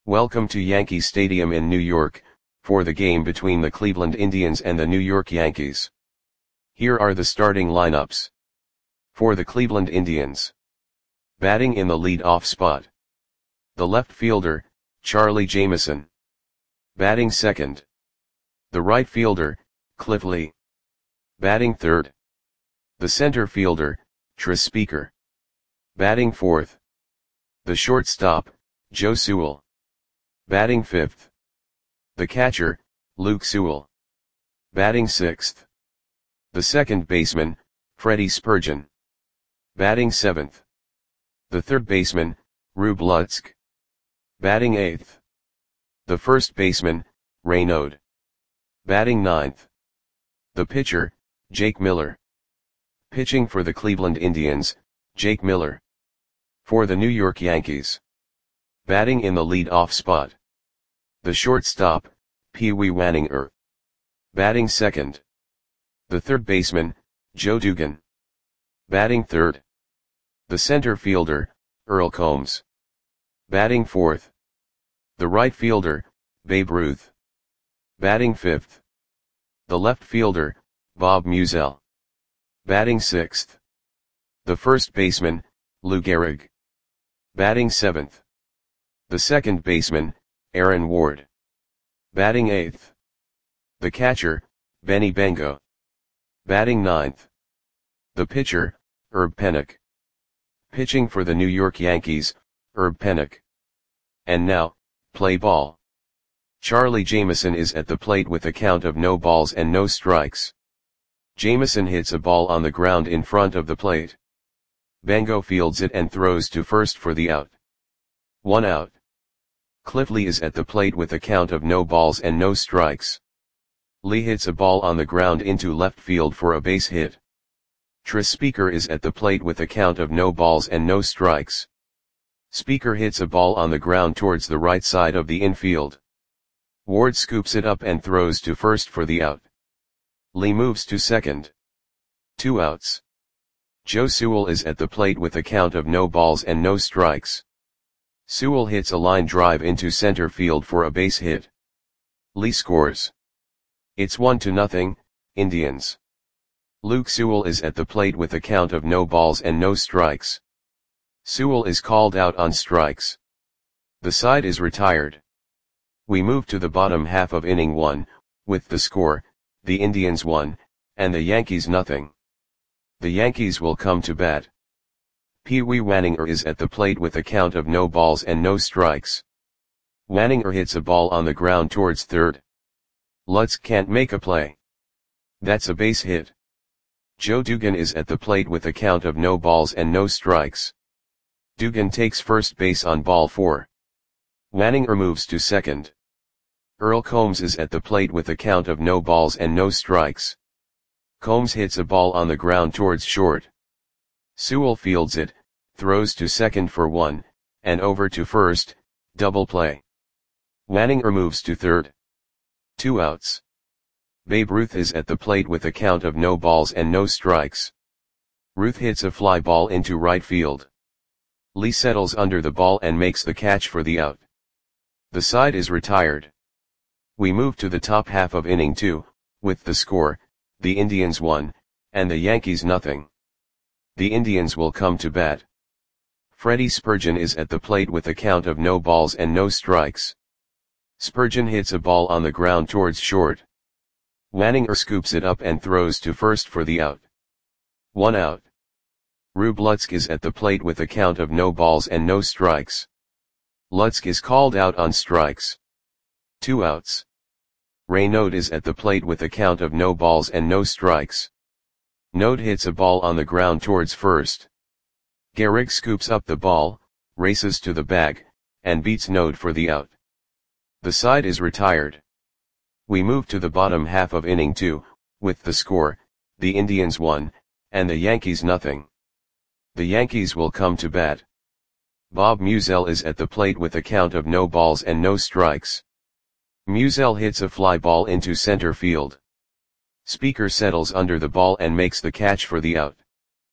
Welcome to Yankee Stadium in New York, for the game between the Cleveland Indians and the New York Yankees. Here are the starting lineups. For the Cleveland Indians. Batting in the lead-off spot. The left fielder, Charlie Jameson. Batting second. The right fielder, Cliff Lee. Batting third. The center fielder, Tris Speaker. Batting fourth. The shortstop, Joe Sewell. Batting fifth. The catcher, Luke Sewell. Batting sixth. The second baseman, Freddie Spurgeon. Batting seventh. The third baseman, Rube Lutzk. Batting eighth. The first baseman, Ray Node. Batting ninth. The pitcher, Jake Miller. Pitching for the Cleveland Indians, Jake Miller. For the New York Yankees. Batting in the lead-off spot. The shortstop, Pee Wee Waninger. Batting second. The third baseman, Joe Dugan. Batting third. The center fielder, Earl Combs. Batting fourth. The right fielder, Babe Ruth. Batting fifth. The left fielder, Bob Musial. Batting sixth. The first baseman, Lou Gehrig. Batting seventh. The second baseman, Aaron Ward. Batting eighth. The catcher, Benny Bengo. Batting ninth. The pitcher, Herb Pennock. Pitching for the New York Yankees, Herb Pennock. And now, play ball. Charlie Jameson is at the plate with a count of no balls and no strikes. Jameson hits a ball on the ground in front of the plate. Bengo fields it and throws to first for the out. 1 out. Cliff Lee is at the plate with a count of no balls and no strikes. Lee hits a ball on the ground into left field for a base hit. Tris Speaker is at the plate with a count of no balls and no strikes. Speaker hits a ball on the ground towards the right side of the infield. Ward scoops it up and throws to first for the out. Lee moves to second. 2 outs. Joe Sewell is at the plate with a count of no balls and no strikes. Sewell hits a line drive into center field for a base hit. Lee scores. It's 1-0, Indians. Luke Sewell is at the plate with a count of no balls and no strikes. Sewell is called out on strikes. The side is retired. We move to the bottom half of inning 1, with the score, the Indians 1, and the Yankees 0. The Yankees will come to bat. Pee Wee Waninger is at the plate with a count of no balls and no strikes. Waninger hits a ball on the ground towards third. Lutzk can't make a play. That's a base hit. Joe Dugan is at the plate with a count of no balls and no strikes. Dugan takes first base on ball 4. Waninger moves to second. Earl Combs is at the plate with a count of no balls and no strikes. Combs hits a ball on the ground towards short. Sewell fields it, throws to second for 1, and over to first, double play. Waninger moves to third. 2 outs. Babe Ruth is at the plate with a count of no balls and no strikes. Ruth hits a fly ball into right field. Lee settles under the ball and makes the catch for the out. The side is retired. We move to the top half of inning 2, with the score, the Indians 1, and the Yankees 0. The Indians will come to bat. Freddie Spurgeon is at the plate with a count of no balls and no strikes. Spurgeon hits a ball on the ground towards short. Waninger scoops it up and throws to first for the out. 1 out. Rube Lutzk is at the plate with a count of no balls and no strikes. Lutzk is called out on strikes. 2 outs. Ray Node is at the plate with a count of no balls and no strikes. Node hits a ball on the ground towards first. Gehrig scoops up the ball, races to the bag, and beats Node for the out. The side is retired. We move to the bottom half of inning 2, with the score, the Indians 1, and the Yankees 0. The Yankees will come to bat. Bob Musial is at the plate with a count of no balls and no strikes. Musial hits a fly ball into center field. Speaker settles under the ball and makes the catch for the out.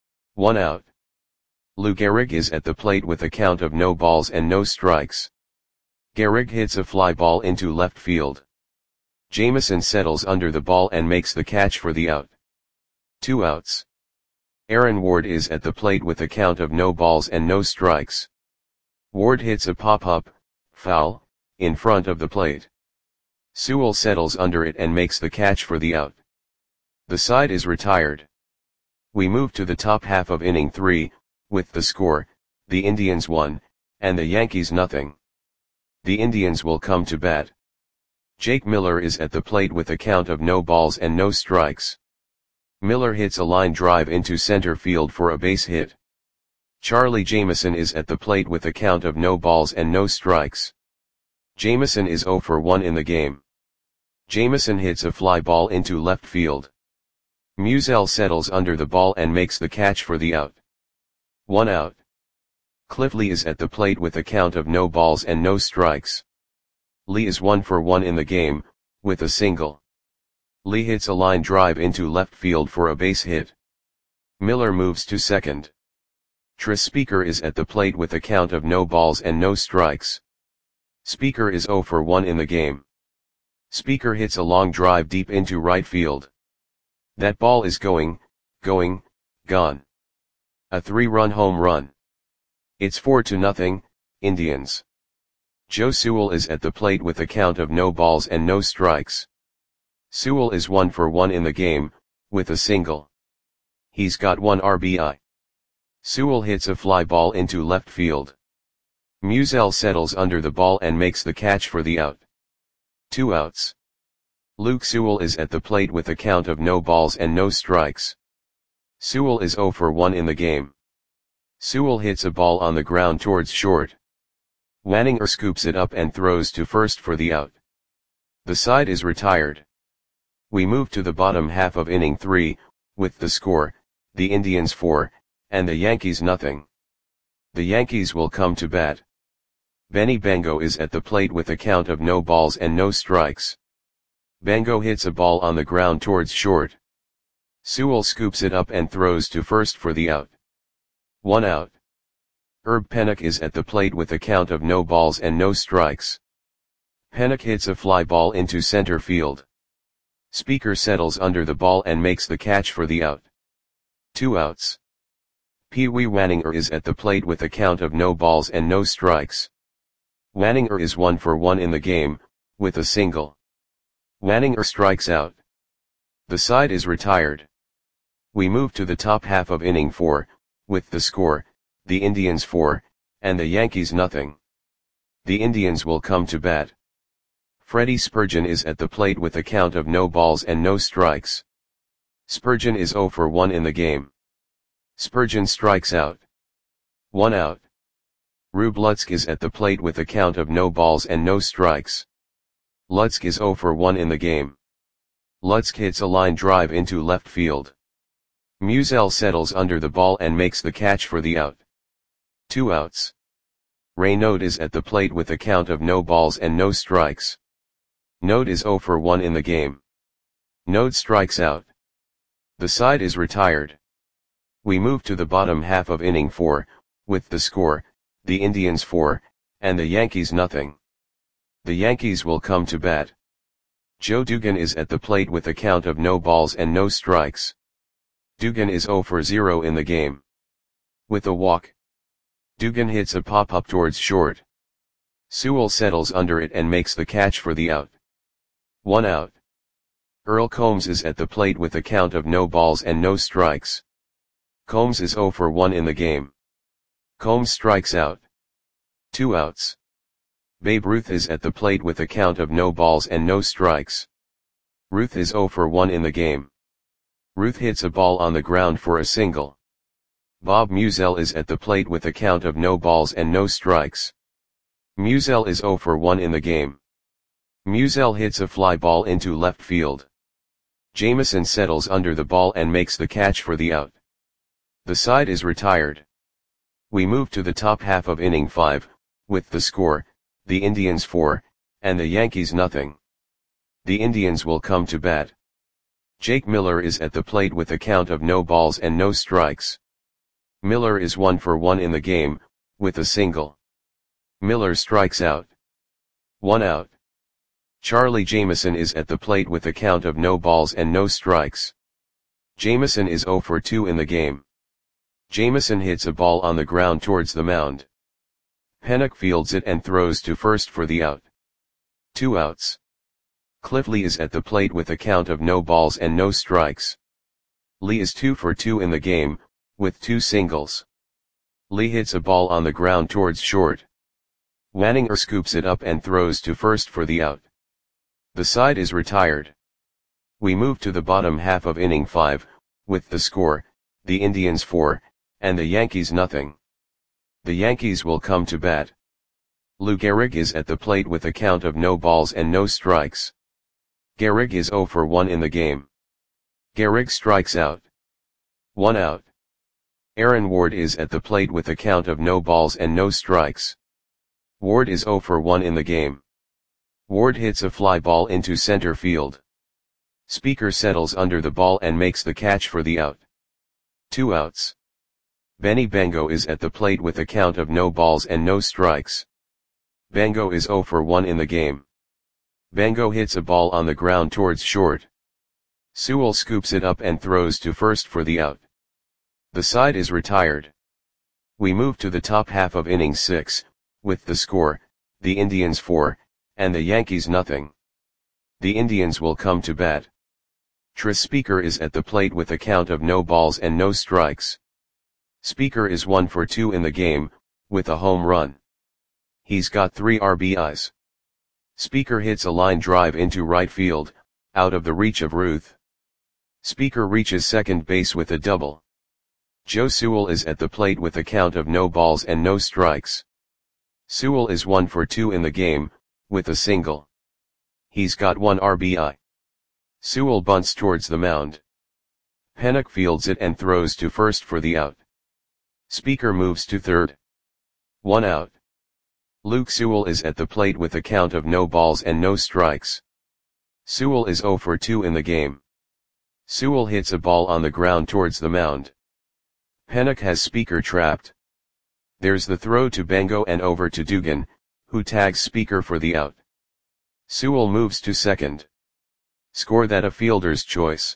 1 out. Lou Gehrig is at the plate with a count of no balls and no strikes. Gehrig hits a fly ball into left field. Jamison settles under the ball and makes the catch for the out. 2 outs. Aaron Ward is at the plate with a count of no balls and no strikes. Ward hits a pop-up, foul, in front of the plate. Sewell settles under it and makes the catch for the out. The side is retired. We move to the top half of inning 3, with the score, the Indians 1, and the Yankees nothing. The Indians will come to bat. Jake Miller is at the plate with a count of no balls and no strikes. Miller hits a line drive into center field for a base hit. Charlie Jamison is at the plate with a count of no balls and no strikes. Jamison is 0 for 1 in the game. Jamison hits a fly ball into left field. Musial settles under the ball and makes the catch for the out. 1 out. Cliff Lee is at the plate with a count of no balls and no strikes. Lee is 1 for 1 in the game, with a single. Lee hits a line drive into left field for a base hit. Miller moves to second. Tris Speaker is at the plate with a count of no balls and no strikes. Speaker is 0 for 1 in the game. Speaker hits a long drive deep into right field. That ball is gone. A 3-run home run. It's 4-0, Indians. Joe Sewell is at the plate with a count of no balls and no strikes. Sewell is 1 for 1 in the game, with a single. He's got 1 RBI. Sewell hits a fly ball into left field. Musial settles under the ball and makes the catch for the out. 2 outs. Luke Sewell is at the plate with a count of no balls and no strikes. Sewell is 0 for 1 in the game. Sewell hits a ball on the ground towards short. Wanninger scoops it up and throws to first for the out. The side is retired. We move to the bottom half of inning 3, with the score, the Indians 4, and the Yankees nothing. The Yankees will come to bat. Benny Bango is at the plate with a count of no balls and no strikes. Bango hits a ball on the ground towards short. Sewell scoops it up and throws to first for the out. 1 out. Herb Pennock is at the plate with a count of no balls and no strikes. Pennock hits a fly ball into center field. Speaker settles under the ball and makes the catch for the out. 2 outs. Pee Wee Wanninger is at the plate with a count of no balls and no strikes. Wanninger is 1 for 1 in the game, with a single. Wanninger strikes out. The side is retired. We move to the top half of inning 4, with the score, the Indians 4, and the Yankees nothing. The Indians will come to bat. Freddie Spurgeon is at the plate with a count of no balls and no strikes. Spurgeon is 0 for 1 in the game. Spurgeon strikes out. 1 out. Rube Lutzk is at the plate with a count of no balls and no strikes. Lutzk is 0 for 1 in the game. Lutzk hits a line drive into left field. Musial settles under the ball and makes the catch for the out. 2 outs. Ray Node is at the plate with a count of no balls and no strikes. Node is 0 for 1 in the game. Node strikes out. The side is retired. We move to the bottom half of inning 4, with the score, the Indians 4, and the Yankees nothing. The Yankees will come to bat. Joe Dugan is at the plate with a count of no balls and no strikes. Dugan is 0 for 0 in the game. With a walk. Dugan hits a pop-up towards short. Sewell settles under it and makes the catch for the out. 1 out. Earl Combs is at the plate with a count of no balls and no strikes. Combs is 0 for 1 in the game. Combs strikes out. 2 outs. Babe Ruth is at the plate with a count of no balls and no strikes. Ruth is 0 for 1 in the game. Ruth hits a ball on the ground for a single. Bob Musial is at the plate with a count of no balls and no strikes. Musial is 0 for 1 in the game. Musial hits a fly ball into left field. Jamison settles under the ball and makes the catch for the out. The side is retired. We move to the top half of inning 5, with the score, the Indians 4, and the Yankees nothing. The Indians will come to bat. Jake Miller is at the plate with a count of no balls and no strikes. Miller is 1 for 1 in the game, with a single. Miller strikes out. 1 out. Charlie Jameson is at the plate with a count of no balls and no strikes. Jameson is 0 for 2 in the game. Jameson hits a ball on the ground towards the mound. Pennock fields it and throws to first for the out. 2 outs. Cliff Lee is at the plate with a count of no balls and no strikes. Lee is 2 for 2 in the game, with 2 singles. Lee hits a ball on the ground towards short. Wanninger scoops it up and throws to first for the out. The side is retired. We move to the bottom half of inning 5, with the score, the Indians 4, and the Yankees nothing. The Yankees will come to bat. Lou Gehrig is at the plate with a count of no balls and no strikes. Gehrig is 0 for 1 in the game. Gehrig strikes out. 1 out. Aaron Ward is at the plate with a count of no balls and no strikes. Ward is 0 for 1 in the game. Ward hits a fly ball into center field. Speaker settles under the ball and makes the catch for the out. 2 outs. Benny Bango is at the plate with a count of no balls and no strikes. Bango is 0 for 1 in the game. Bango hits a ball on the ground towards short. Sewell scoops it up and throws to first for the out. The side is retired. We move to the top half of inning 6, with the score, the Indians 4, and the Yankees nothing. The Indians will come to bat. Tris Speaker is at the plate with a count of no balls and no strikes. Speaker is 1 for 2 in the game, with a home run. He's got 3 RBIs. Speaker hits a line drive into right field, out of the reach of Ruth. Speaker reaches second base with a double. Joe Sewell is at the plate with a count of no balls and no strikes. Sewell is 1 for 2 in the game, with a single. He's got 1 RBI. Sewell bunts towards the mound. Pennock fields it and throws to first for the out. Speaker moves to third. 1 out. Luke Sewell is at the plate with a count of no balls and no strikes. Sewell is 0 for 2 in the game. Sewell hits a ball on the ground towards the mound. Pennock has Speaker trapped. There's the throw to Bango and over to Dugan, who tags Speaker for the out. Sewell moves to second. Score that a fielder's choice.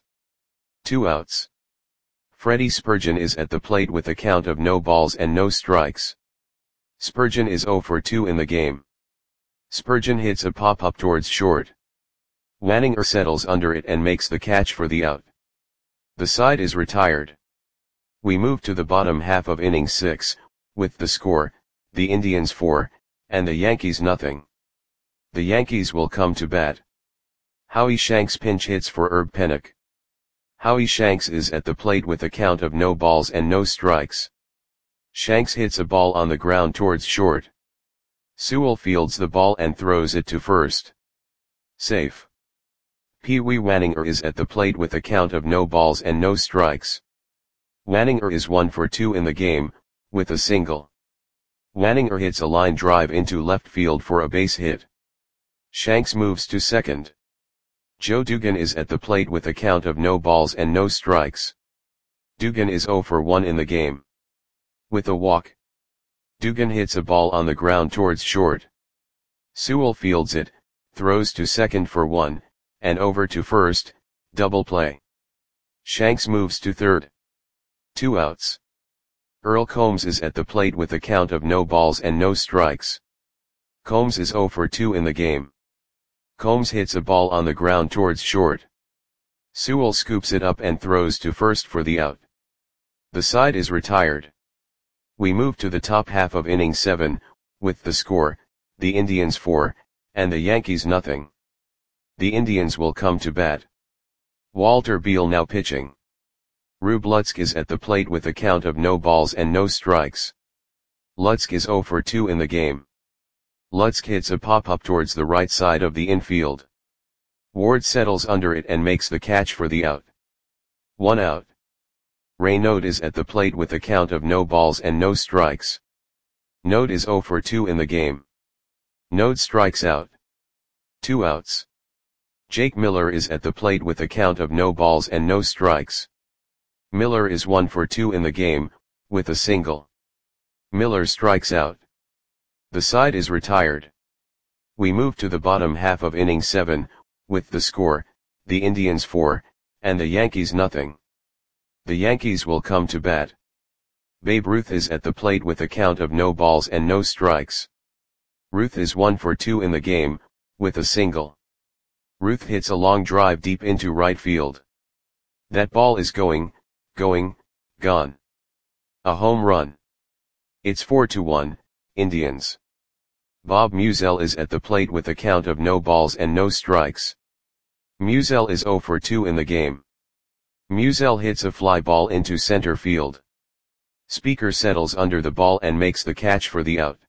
2 outs. Freddie Spurgeon is at the plate with a count of no balls and no strikes. Spurgeon is 0 for 2 in the game. Spurgeon hits a pop-up towards short. Wanninger settles under it and makes the catch for the out. The side is retired. We move to the bottom half of inning 6, with the score, the Indians 4, and the Yankees nothing. The Yankees will come to bat. Howie Shanks pinch hits for Herb Pennock. Howie Shanks is at the plate with a count of no balls and no strikes. Shanks hits a ball on the ground towards short. Sewell fields the ball and throws it to first. Safe. Pee Wee Wanninger is at the plate with a count of no balls and no strikes. Wanninger is 1 for 2 in the game, with a single. Wanninger hits a line drive into left field for a base hit. Shanks moves to second. Joe Dugan is at the plate with a count of no balls and no strikes. Dugan is 0 for 1 in the game. With a walk. Dugan hits a ball on the ground towards short. Sewell fields it, throws to second for 1, and over to first, double play. Shanks moves to third. 2 outs. Earl Combs is at the plate with a count of no balls and no strikes. Combs is 0 for 2 in the game. Combs hits a ball on the ground towards short. Sewell scoops it up and throws to first for the out. The side is retired. We move to the top half of inning 7, with the score, the Indians 4, and the Yankees nothing. The Indians will come to bat. Walter Beal now pitching. Rube Lutzk is at the plate with a count of no balls and no strikes. Lutzk is 0 for 2 in the game. Lutzk hits a pop-up towards the right side of the infield. Ward settles under it and makes the catch for the out. 1 out. Ray Note is at the plate with a count of no balls and no strikes. Note is 0 for 2 in the game. Note strikes out. 2 outs. Jake Miller is at the plate with a count of no balls and no strikes. Miller is 1 for 2 in the game, with a single. Miller strikes out. The side is retired. We move to the bottom half of inning 7, with the score, the Indians 4, and the Yankees nothing. The Yankees will come to bat. Babe Ruth is at the plate with a count of no balls and no strikes. Ruth is 1 for 2 in the game, with a single. Ruth hits a long drive deep into right field. That ball is gone. A home run. It's 4-1, Indians. Bob Musial is at the plate with a count of no balls and no strikes. Musial is 0 for 2 in the game. Musial hits a fly ball into center field. Speaker settles under the ball and makes the catch for the out.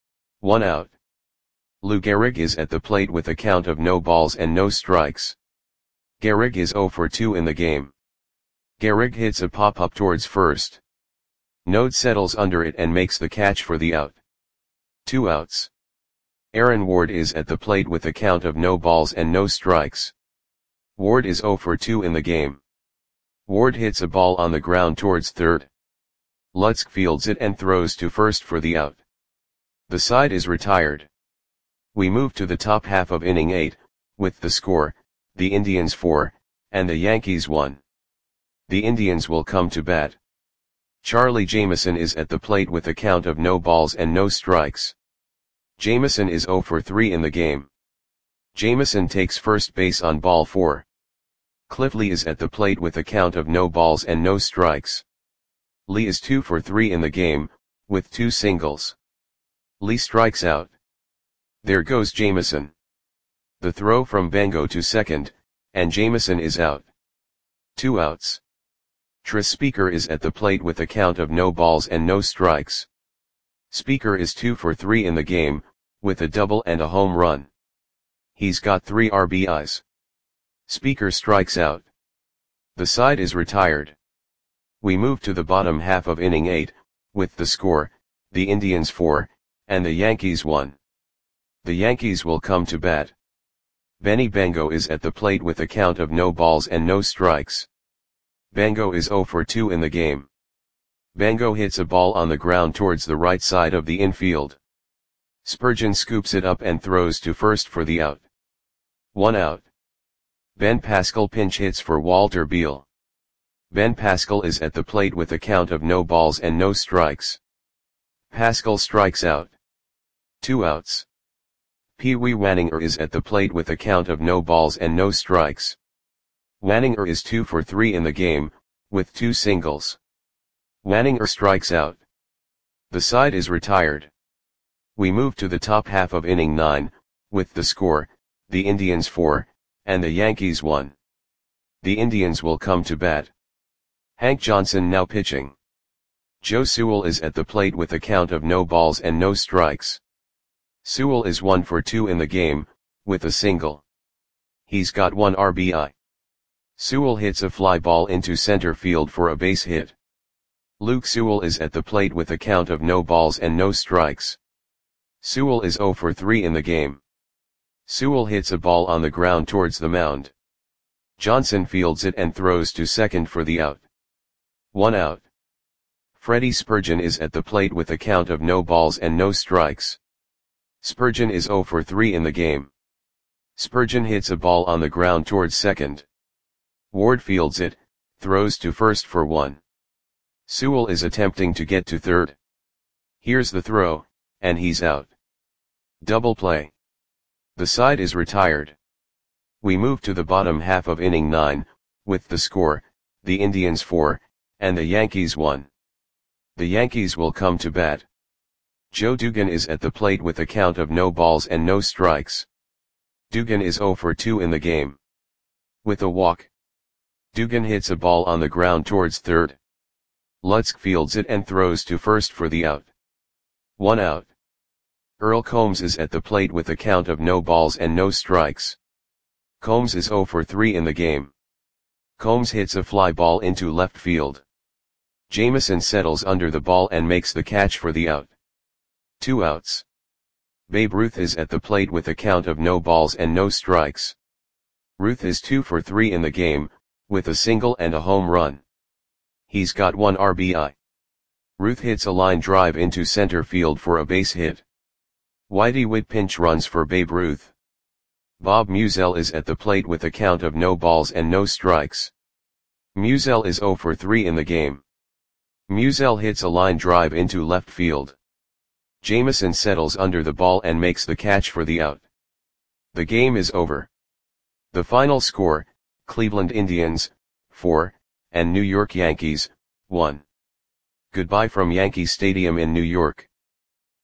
1 out. Lou Gehrig is at the plate with a count of no balls and no strikes. Gehrig is 0 for 2 in the game. Gehrig hits a pop-up towards first. Node settles under it and makes the catch for the out. 2 outs. Aaron Ward is at the plate with a count of no balls and no strikes. Ward is 0 for 2 in the game. Ward hits a ball on the ground towards third. Lutz fields it and throws to first for the out. The side is retired. We move to the top half of inning 8, with the score, the Indians 4, and the Yankees 1. The Indians will come to bat. Charlie Jameson is at the plate with a count of no balls and no strikes. Jameson is 0 for 3 in the game. Jameson takes first base on ball 4. Cliff Lee is at the plate with a count of no balls and no strikes. Lee is 2 for 3 in the game, with 2 singles. Lee strikes out. There goes Jameson. The throw from Bengo to second, and Jameson is out. 2 outs. Tris Speaker is at the plate with a count of no balls and no strikes. Speaker is 2 for 3 in the game, with a double and a home run. He's got 3 RBIs. Speaker strikes out. The side is retired. We move to the bottom half of inning 8, with the score, the Indians 4, and the Yankees 1. The Yankees will come to bat. Benny Bengo is at the plate with a count of no balls and no strikes. Bengo is 0 for 2 in the game. Bengo hits a ball on the ground towards the right side of the infield. Spurgeon scoops it up and throws to first for the out. 1 out. Ben Pascal pinch hits for Walter Beal. Ben Pascal is at the plate with a count of no balls and no strikes. Pascal strikes out. 2 outs. Pee Wee Wanninger is at the plate with a count of no balls and no strikes. Wanninger is 2 for 3 in the game, with 2 singles. Wanninger strikes out. The side is retired. We move to the top half of inning 9, with the score, the Indians 4, and the Yankees 1. The Indians will come to bat. Hank Johnson now pitching. Joe Sewell is at the plate with a count of no balls and no strikes. Sewell is 1 for 2 in the game, with a single. He's got 1 RBI. Sewell hits a fly ball into center field for a base hit. Luke Sewell is at the plate with a count of no balls and no strikes. Sewell is 0 for 3 in the game. Sewell hits a ball on the ground towards the mound. Johnson fields it and throws to second for the out. 1 out. Freddie Spurgeon is at the plate with a count of no balls and no strikes. Spurgeon is 0 for 3 in the game. Spurgeon hits a ball on the ground towards second. Ward fields it, throws to first for 1. Sewell is attempting to get to third. Here's the throw, and he's out. Double play. The side is retired. We move to the bottom half of inning 9, with the score, the Indians 4, and the Yankees 1. The Yankees will come to bat. Joe Dugan is at the plate with a count of no balls and no strikes. Dugan is 0 for 2 in the game. With a walk. Dugan hits a ball on the ground towards third. Lutz fields it and throws to first for the out. 1 out. Earl Combs is at the plate with a count of no balls and no strikes. Combs is 0 for 3 in the game. Combs hits a fly ball into left field. Jameson settles under the ball and makes the catch for the out. 2 outs. Babe Ruth is at the plate with a count of no balls and no strikes. Ruth is 2 for 3 in the game, with a single and a home run. He's got 1 RBI. Ruth hits a line drive into center field for a base hit. Whitey Witt pinch runs for Babe Ruth. Bob Musial is at the plate with a count of no balls and no strikes. Musial is 0 for 3 in the game. Musial hits a line drive into left field. Jameson settles under the ball and makes the catch for the out. The game is over. The final score, Cleveland Indians, 4, and New York Yankees, 1. Goodbye from Yankee Stadium in New York.